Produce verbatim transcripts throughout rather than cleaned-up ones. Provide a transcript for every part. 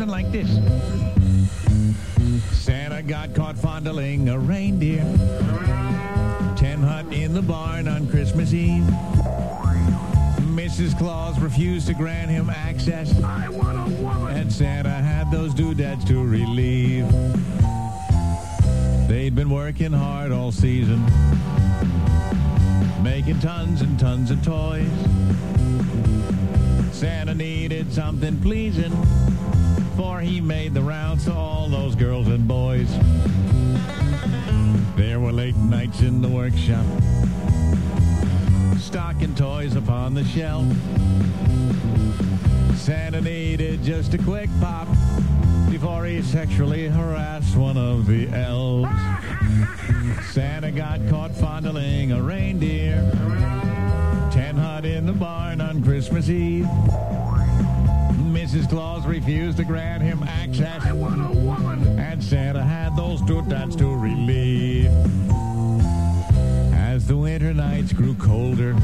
something like this. Santa got caught fondling a reindeer. Ten hut in the barn on Christmas Eve. Missus Claus refused to grant him access. I want a woman. And Santa had those doodads to relieve. They'd been working hard all season, making tons and tons of toys. Santa needed something pleasing, for he made the rounds to all those girls and boys. There were late nights in the workshop, stocking toys upon the shelf. Santa needed just a quick pop before he sexually harassed one of the elves. Santa got caught fondling a reindeer. Ten hut in the barn on Christmas Eve. Missus Claus refused to grant him access. I want a woman. And Santa had those doodads to relieve. As the winter nights grew colder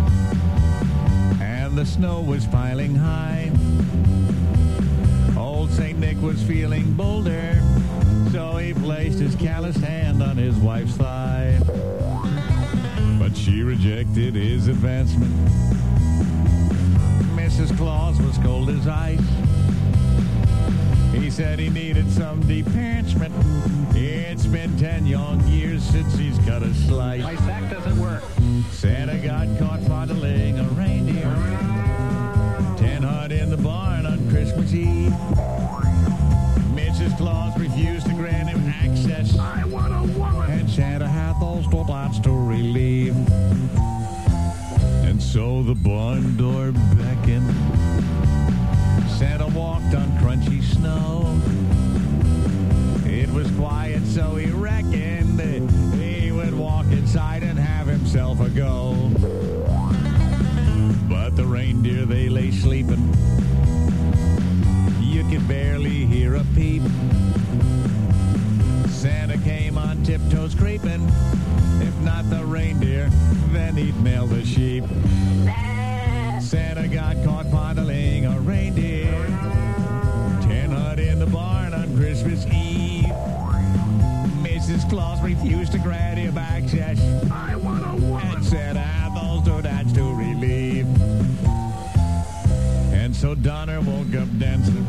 and the snow was piling high, old Saint Nick was feeling bolder, so he placed his calloused hand on his wife's thigh. But she rejected his advancement. Missus Claus was cold as ice. He said he needed some deparchment. It's been ten young years since he's cut a slice. My sack doesn't work. Santa got caught fondling a reindeer. Ten hut in the barn on Christmas Eve. Missus Claus refused to grant him access. I want a woman. And Santa had those doodads to relieve. And so the barn door beckoned. Santa walked on crunchy snow. It was quiet, so he reckoned that he would walk inside and have himself a go. But the reindeer, they lay sleeping. You could barely hear a peep. Santa came on tiptoes creeping. If not the reindeer, then he'd nail the sheep. Santa got caught fondling a reindeer. Ten hut in the barn on Christmas Eve. Missus Claus refused to grant him access. I want a woman. And Santa had those doodads to relieve. And so Donner woke up dancing,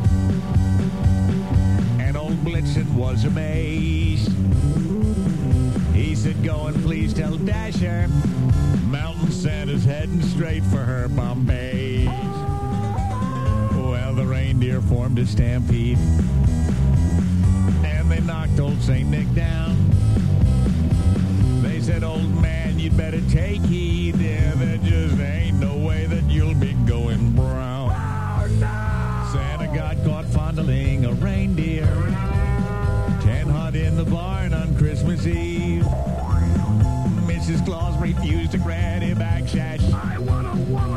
and old Blitzen was amazed. He said, go and please tell Dasher Mountain Santa's heading straight for her Bombay. Well, the reindeer formed a stampede, and they knocked old Saint Nick down. They said, old man, you'd better take heed. Yeah, there just ain't no way that you'll be going brown. Oh, no. Santa got caught fondling a reindeer. Ten hut in the barn on Christmas Eve. Missus Claus refused to grant him access. I want a woman.